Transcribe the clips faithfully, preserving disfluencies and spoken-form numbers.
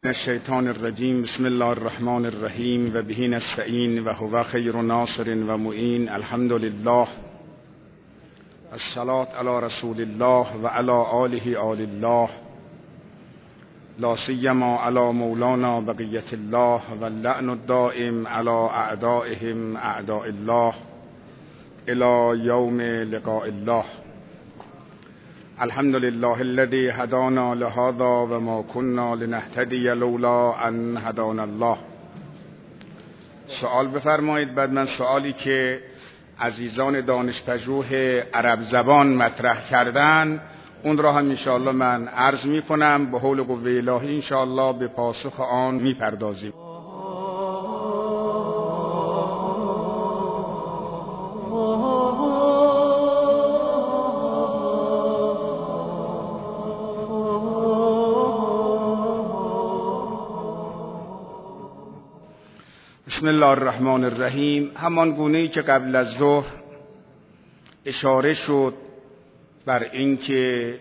الشیطان الرجیم. بسم الله الرحمن الرحیم و به نستعین و هو خیر ناصر و معین. الحمد لله الصلاة علی رسول الله و علی آله آل الله، لا سیما علی مولانا بقیة الله و اللعن الدائم علی اعدائهم اعداء الله الی یوم لقاء الله. الحمد لله الذي هدانا لهذا و ما كنا لنهتدي لولا ان هدانا الله. سوال بفرمایید. بعد من سوالی که عزیزان دانشپژوه عرب زبان مطرح کردن اون را هم انشاءالله من عرض می کنم. به حول قوه الهی انشاءالله به پاسخ آن می پردازیم. بسم الله الرحمن الرحیم. همان گونه‌ای که قبل از ظهر اشاره شد بر اینکه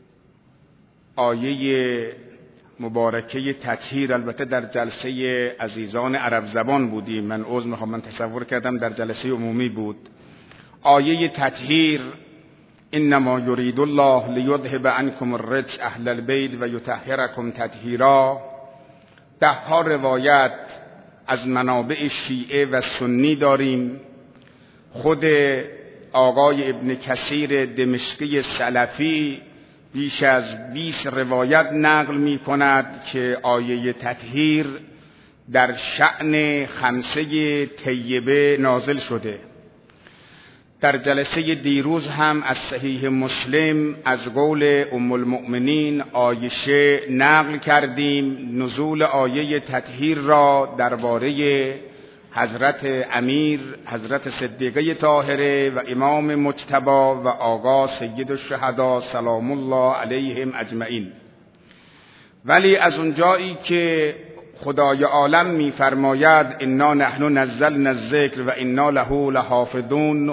آیه مبارکه تطهیر، البته در جلسه عزیزان عرب زبان بودیم، من عذر میخوام، من تصور کردم در جلسه عمومی بود. آیه تطهیر انما یرید الله لیذهب عنکم الرجس اهل البیت و یطهرکم تطهیرا، ده ها روایت از منابع شیعه و سنی داریم. خود آقای ابن کثیر دمشقی سلفی بیش از بیست روایت نقل می کند که آیه تطهیر در شأن خمسه طیبه نازل شده. در جلسه دیروز هم از صحیح مسلم از قول ام المؤمنین عایشه نقل کردیم نزول آیه تطهیر را درباره حضرت امیر، حضرت صدیقه طاهره و امام مجتبی و آقا سید الشهدا سلام الله علیهم اجمعین. ولی از اونجایی که خدای عالم می‌فرماید انا نحن نزلنا الذکر و انا له لحافظون،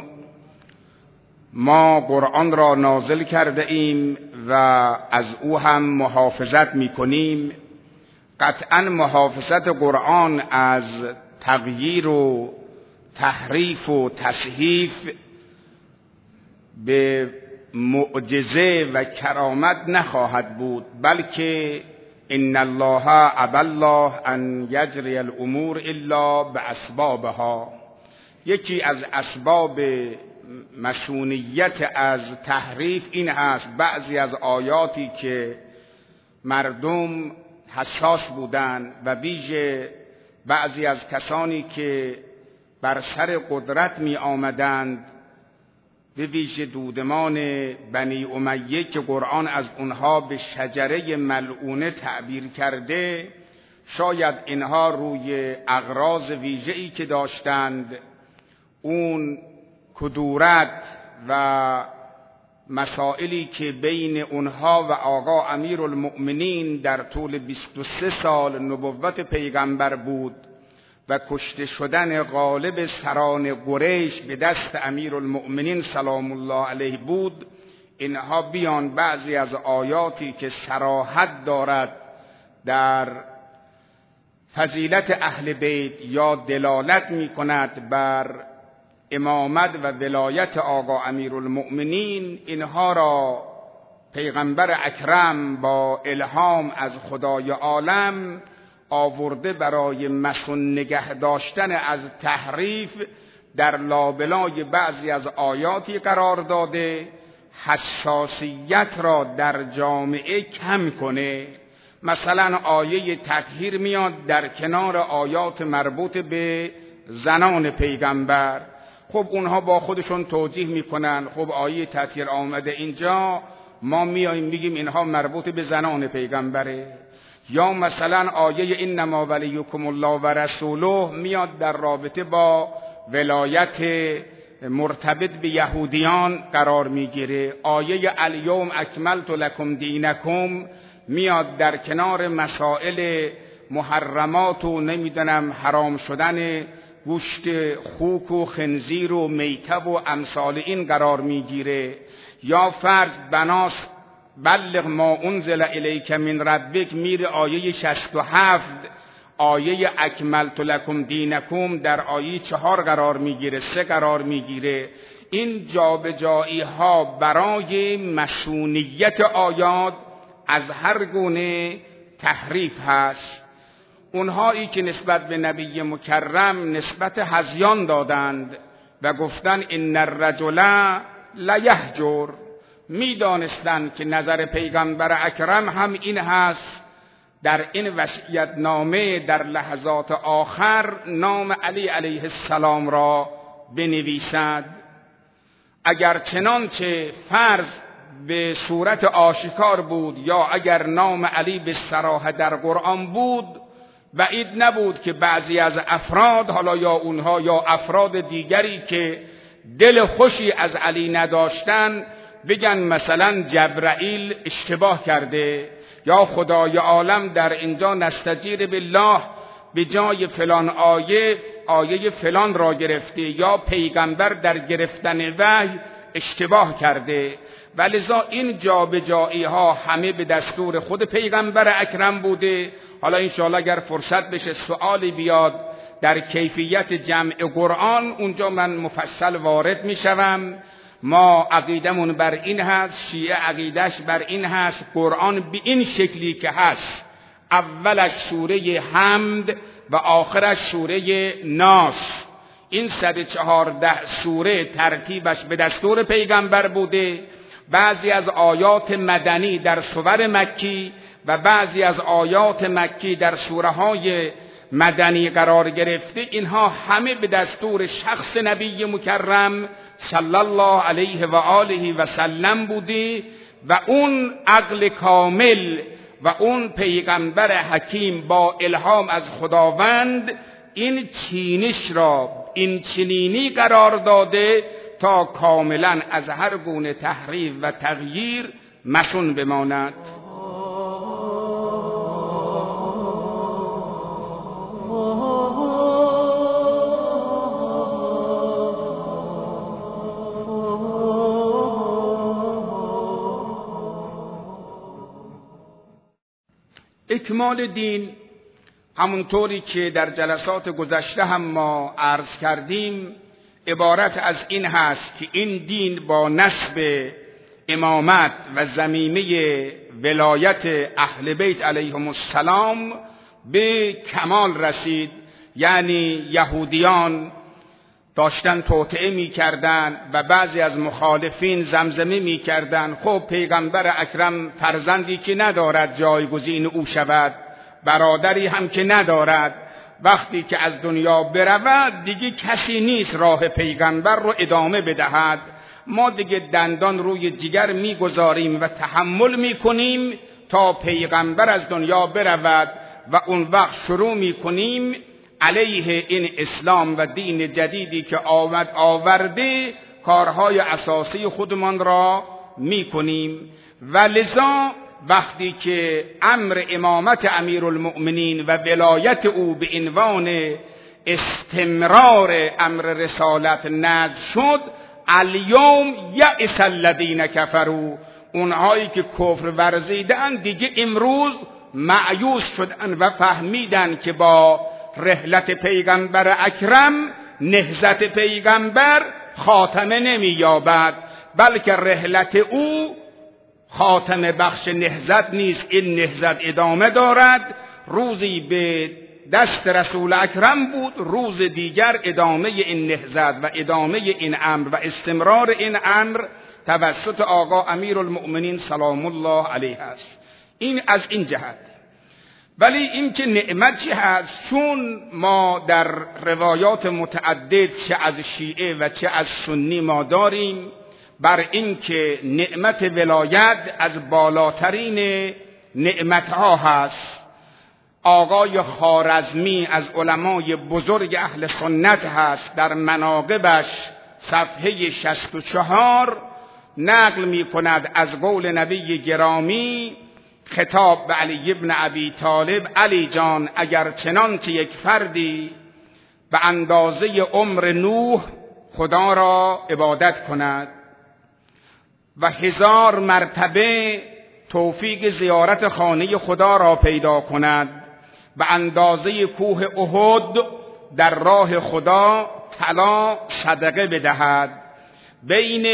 ما قرآن را نازل کرده ایم و از او هم محافظت می‌کنیم، قطعاً محافظت قرآن از تغییر و تحریف و تصحیف به معجزه و کرامت نخواهد بود، بلکه ان الله ابى الله ان یجری الامور الا باسبابها. یکی از اسباب مسئولیت از تحریف این هست بعضی از آیاتی که مردم حساس بودند و ویژه بعضی از کسانی که بر سر قدرت می آمدند، به ویژه دودمان بنی امیه که قرآن از اونها به شجره ملعونه تعبیر کرده، شاید اینها روی اغراض ویژه‌ای که داشتند، اون کدورت و مسائلی که بین اونها و آقا امیرالمؤمنین در طول بیست و سه سال نبوت پیغمبر بود و کشته شدن غالب سران قریش به دست امیرالمؤمنین سلام الله علیه بود، اینها بیان بعضی از آیاتی که صراحت دارد در فضیلت اهل بیت یا دلالت می کند بر امامت و ولایت آقا امیرالمؤمنین، اینها را پیغمبر اکرم با الهام از خدای عالم آورده برای مصون نگه داشتن از تحریف در لابلای بعضی از آیاتی قرار داده، حساسیت را در جامعه کم کنه. مثلا آیه تطهیر میاد در کنار آیات مربوط به زنان پیغمبر. خب اونها با خودشون توجیه میکنن، خب آیه تطهیر آمده اینجا، ما میاییم میگیم اینها مربوط به زنان پیغمبره. یا مثلا آیه انما ولیکم الله و رسوله میاد در رابطه با ولایت مرتبط به یهودیان قرار میگیره. آیه الیوم اکملت لکم دینکم میاد در کنار مسائل محرمات و نمیدونم حرام شدن گوشت خوک و خنزیر و میته و امثال این قرار میگیره. یا فرض بناس بلغ ما انزل الیک من ربک میره آیه شصت و هفت، آیه اکملت لکم دینکم در آیه چهار قرار میگیره، سه قرار میگیره. این جابجایی ها برای مصونیت آیات از هر گونه تحریف هست. اونهایی که نسبت به نبی مکرم نسبت هذیان دادند و گفتند ان الرجل لیهجر، میدانستند که نظر پیغمبر اکرم هم این هست در این وصیت نامه در لحظات آخر نام علی علیه السلام را بنویسد. اگر چنانچه فرض به صورت آشکار بود یا اگر نام علی به صراحت در قرآن بود، بعید نبود که بعضی از افراد، حالا یا اونها یا افراد دیگری که دل خوشی از علی نداشتن، بگن مثلا جبرائیل اشتباه کرده یا خدای عالم در اینجا نستجیر بالله به جای فلان آیه آیه فلان را گرفته یا پیغمبر در گرفتن وحی اشتباه کرده. ولذا این جابجایی ها همه به دستور خود پیغمبر اکرم بوده. حالا انشاءالله اگر فرصت بشه سوالی بیاد در کیفیت جمع قرآن، اونجا من مفصل وارد می شوم. ما عقیدمون بر این هست، شیعه عقیدش بر این هست، قرآن به این شکلی که هست، اولش سوره حمد و آخرش سوره ناس، این صد و چهارده سوره ترتیبش به دستور پیغمبر بوده. بعضی از آیات مدنی در سور مکی و بعضی از آیات مکی در سوره های مدنی قرار گرفته. اینها همه به دستور شخص نبی مکرم صلی الله علیه و آله و سلم بوده و اون عقل کامل و اون پیغمبر حکیم با الهام از خداوند این چینش را این چنینی قرار داده تا کاملا از هر گونه تحریف و تغییر مصون بماند. اکمال دین همونطوری که در جلسات گذشته هم ما عرض کردیم عبارت از این هست که این دین با نسب امامت و ضمیمه ولایت اهل بیت علیهم السلام به کمال رسید. یعنی یهودیان داشتن توطئه می کردن و بعضی از مخالفین زمزمه می کردن خب پیغمبر اکرم فرزندی که ندارد جایگزین او شود، برادری هم که ندارد، وقتی که از دنیا برود دیگه کسی نیست راه پیغمبر رو ادامه بدهد، ما دیگه دندان روی جگر می گذاریم و تحمل می کنیم تا پیغمبر از دنیا برود و اون وقت شروع می کنیم علیه این اسلام و دین جدیدی که آمد آورده کارهای اساسی خودمان را می کنیم. و لذا وقتی که امر امامت امیرالمؤمنین و ولایت او به عنوان استمرار امر رسالت نازل شد، الیوم یئس الذین کفروا، اونهایی که کفر ورزیدن دیگه امروز مایوس شدن و فهمیدن که با رحلت پیغمبر اکرم نهضت پیغمبر خاتمه نمی یابد، بلکه رحلت او خاتمه بخش نهضت نیست، این نهضت ادامه دارد. روزی به دست رسول اکرم بود، روز دیگر ادامه این نهضت و ادامه این امر و استمرار این امر توسط آقا امیرالمؤمنین سلام الله علیه است. این از این جهت. ولی این که نعمت چی هست؟ چون ما در روایات متعدد چه از شیعه و چه از سنی ما داریم بر این که نعمت ولایت از بالاترین نعمتها هست. آقای خوارزمی از علمای بزرگ اهل سنت هست، در مناقبش صفحه شصت و چهار نقل می کند از قول نبی گرامی خطاب به علی ابن ابی طالب: علی جان، اگر چنانچه یک فردی به اندازه عمر نوح خدا را عبادت کند و هزار مرتبه توفیق زیارت خانه خدا را پیدا کند و اندازه کوه احد در راه خدا طلا صدقه بدهد، بین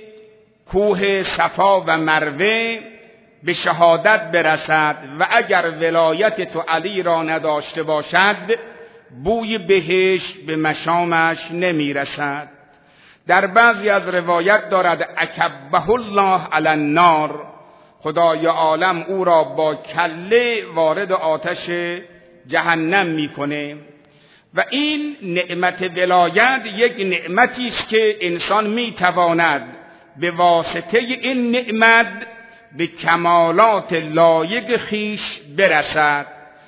کوه صفا و مروه به شهادت برسد و اگر ولایت تو علی را نداشته باشد بوی بهشت به مشامش نمی رسد. در بعضی از روایت دارد اکبه الله علی النار، خدای عالم او را با کله وارد آتش جهنم میکنه. و این نعمت ولایت یک نعمتی است که انسان میتواند به واسطه این نعمت به کمالات لایق خیش برسد.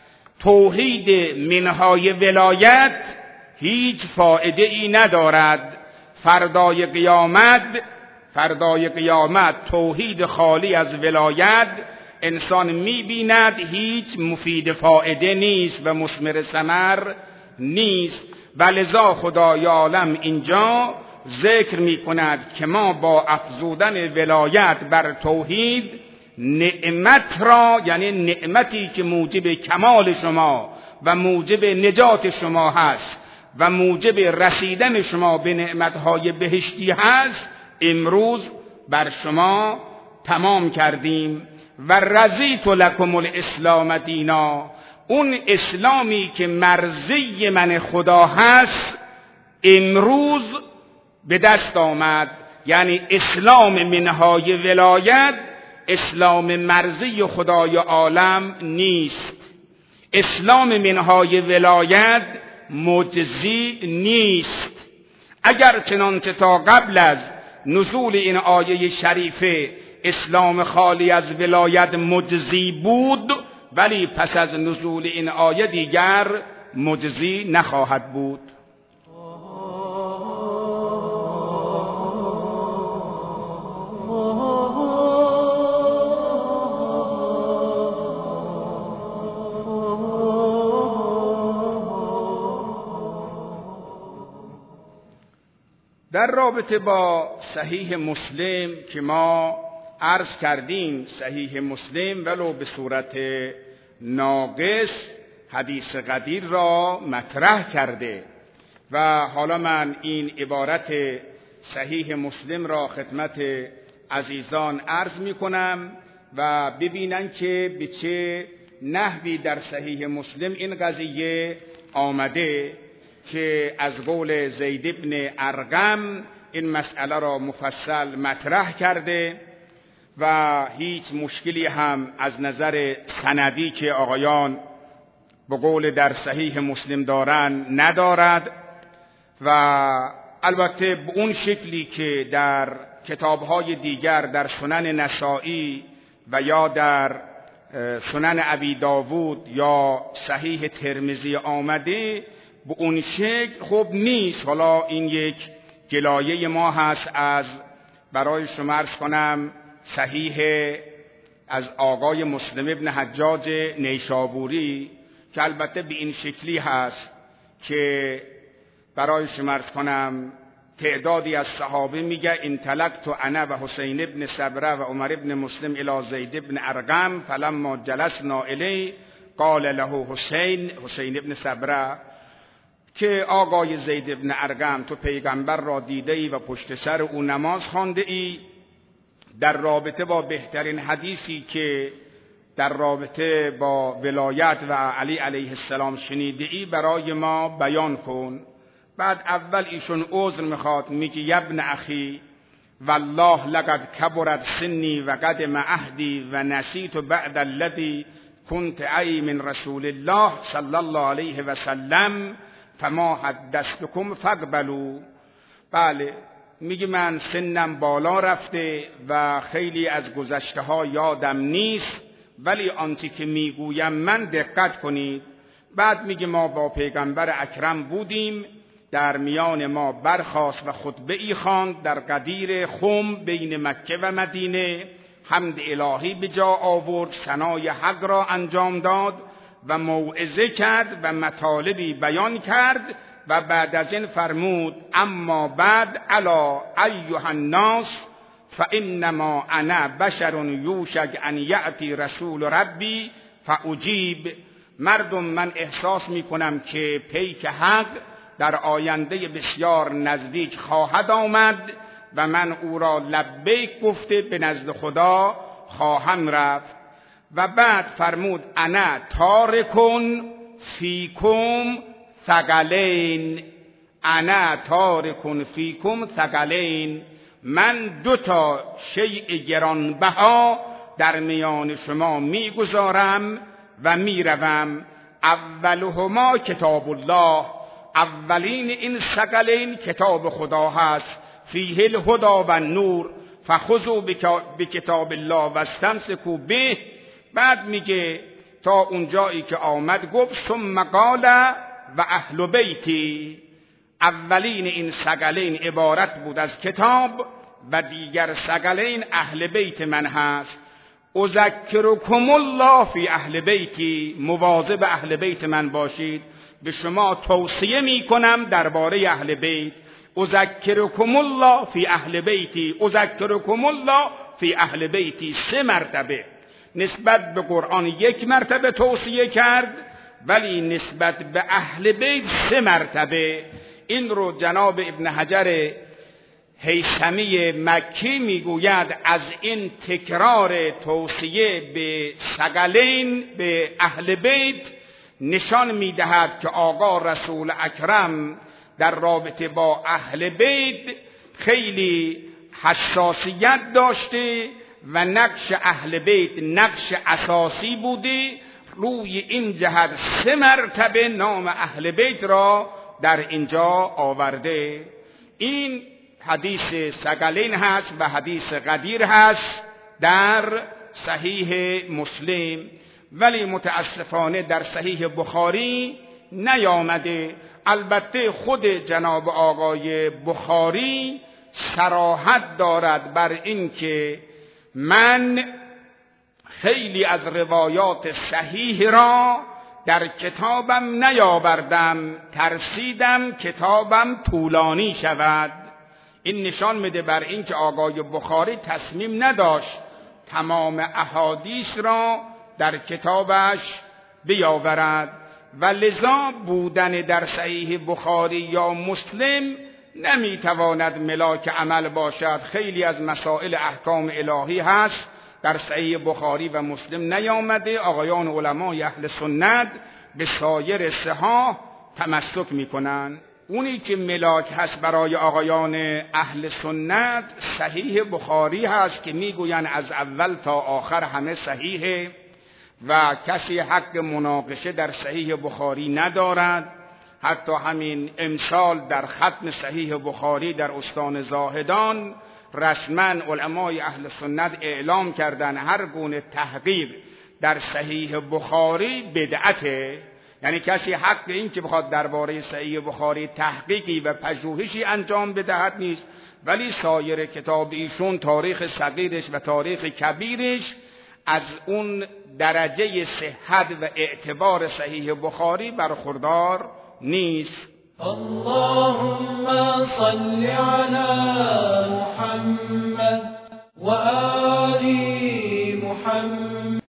توحید منهای ولایت هیچ فایده ای ندارد. فردای قیامت فردای قیامت توحید خالی از ولایت انسان میبیند هیچ مفید فایده نیست و مثمر ثمر نیست. ولذا خدای عالم اینجا ذکر میکند که ما با افزودن ولایت بر توحید نعمت را، یعنی نعمتی که موجب کمال شما و موجب نجات شما هست و موجب رسیدن شما به نعمتهای بهشتی هست، امروز بر شما تمام کردیم. و رضیت لکم الاسلام دینا، اون اسلامی که مرضی من خدا هست امروز به دست آمد. یعنی اسلام منهای ولایت اسلام مرضی خدای عالم نیست. اسلام منهای ولایت مجزی نیست. اگر چنانچه تا قبل از نزول این آیه شریفه اسلام خالی از ولایت مجزی بود، ولی پس از نزول این آیه دیگر مجزی نخواهد بود. در رابطه با صحیح مسلم که ما عرض کردیم، صحیح مسلم ولو به صورت ناقص حدیث قدیر را مطرح کرده و حالا من این عبارت صحیح مسلم را خدمت عزیزان عرض می کنم و ببینن که به چه نحوی در صحیح مسلم این قضیه آمده که از قول زید بن ارقم این مسئله را مفصل مطرح کرده و هیچ مشکلی هم از نظر سندی که آقایان به قول در صحیح مسلم دارن ندارد و البته به اون شکلی که در کتاب‌های دیگر در سنن نسائی و یا در سنن ابی داوود یا صحیح ترمذی آمده به اون شکل خوب نیست. حالا این یک گلایه ما هست از برای شما عرض کنم صحیح از آقای مسلم ابن حجاج نیشابوری که البته به این شکلی هست که برای شما عرض کنم تعدادی از صحابه میگه انطلقت انا و حسین ابن صبره و عمر ابن مسلم الی زید ابن ارقم فلما جلسنا الی قال له حسین حسین ابن صبره که آقای زید ابن ارقم تو پیغمبر را دیده ای و پشت سر او نماز خوانده ای، در رابطه با بهترین حدیثی که در رابطه با ولایت و علی علیه السلام شنیده ای برای ما بیان کن. بعد اول ایشون عذر میخواد، میگه ابن اخی والله لقد کبرت سنی و قدم عهدی و نسیت بعد الذی كنت ای من رسول الله صلی الله علیه و سلم فما حدثتکم فاقبلوا. بله میگه من سنم بالا رفته و خیلی از گذشته ها یادم نیست، ولی آنچه که میگویم من دقت کنید. بعد میگه ما با پیغمبر اکرم بودیم، در میان ما برخاست و خطبه ای خواند در قدیر خم بین مکه و مدینه، حمد الهی به جا آورد، ثنای حق را انجام داد و موعظه کرد و مطالبی بیان کرد و بعد از این فرمود اما بعد الا ایها الناس فانما انا بشر یوشک ان یأتی رسول ربی فاجیب. مردم من احساس میکنم که پیک حق در آینده بسیار نزدیک خواهد آمد و من او را لبیک گفته به نزد خدا خواهم رفت. و بعد فرمود انا تارکن فیکم ثقلین، انا تارکن فیکم ثقلین، من دو تا شیء گرانبها در میان شما میگذارم و میروم. اولهما کتاب الله، اولین این ثقلین کتاب خدا هست. فیه الهدی و نور فخذوا بکتاب الله واستمسکوا به. بعد میگه تا اونجایی که آمد گفت ثم قال و اهل بیتی. اولین این ثقلین عبارت بود از کتاب و دیگر ثقلین اهل بیت من هست. اذکرکم الله فی اهل بیتی، مواظب اهل بیت من باشید. به شما توصیه میکنم درباره اهل بیت. اذکرکم الله فی اهل بیتی، اذکرکم الله فی اهل بیتی، سه مرتبه نسبت به قرآن یک مرتبه توصیه کرد، ولی نسبت به اهل بیت سه مرتبه. این رو جناب ابن حجر هیثمی مکی میگوید از این تکرار توصیه به ثقلین به اهل بیت نشان میدهد که آقا رسول اکرم در رابطه با اهل بیت خیلی حساسیت داشته و نقش اهل بیت نقش اساسی بوده. روی این جهت سه مرتبه نام اهل بیت را در اینجا آورده. این حدیث ثقلین هست و حدیث قدیر هست در صحیح مسلم، ولی متاسفانه در صحیح بخاری نیامده. البته خود جناب آقای بخاری صراحت دارد بر این که من خیلی از روایات صحیح را در کتابم نیاوردم، ترسیدم کتابم طولانی شود. این نشان میده بر این که آقای بخاری تصمیم نداشت تمام احادیث را در کتابش بیاورد و لذا بودن در صحیح بخاری یا مسلم نمیتواند ملاک عمل باشد. خیلی از مسائل احکام الهی هست در صحیح بخاری و مسلم نیامده. آقایان علمای اهل سنت به سایر صحاح تمسک میکنن. اونی که ملاک هست برای آقایان اهل سنت صحیح بخاری هست که میگوین از اول تا آخر همه صحیحه و کسی حق مناقشه در صحیح بخاری ندارد. حتی همین امسال در ختم صحیح بخاری در استان زاهدان رسما علمای اهل سنت اعلام کردن هر گونه تحقیق در صحیح بخاری بدعته. یعنی کسی حق این که بخواد درباره صحیح بخاری تحقیقی و پژوهشی انجام بدهد نیست، ولی سایر کتاب ایشون تاریخ صغیرش و تاریخ کبیرش از اون درجه صحت و اعتبار صحیح بخاری برخوردار نیست. اللهم صل على محمد و آله